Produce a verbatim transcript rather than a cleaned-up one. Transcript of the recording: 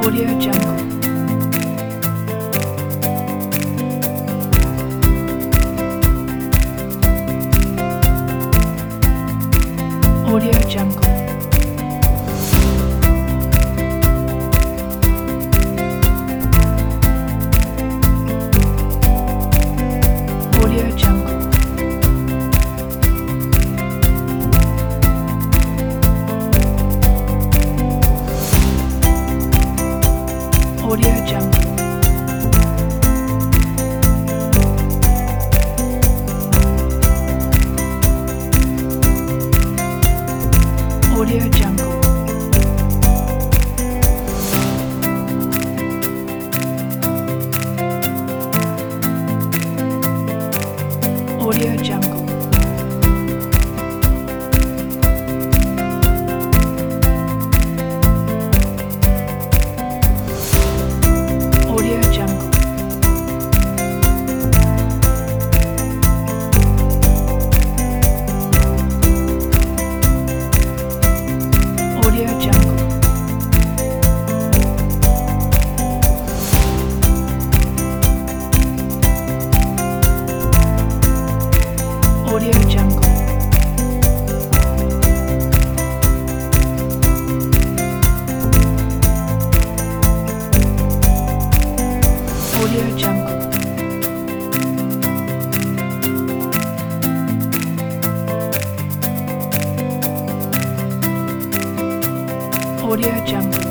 Audio Jungle. Audio Jungle. Audio Jungle. Audio Jungle. Audio Jungle. Audio Jungle. Audio Jungle. Audio Jungle. Audio Jungle. Audio Jungle. Audio Jungle.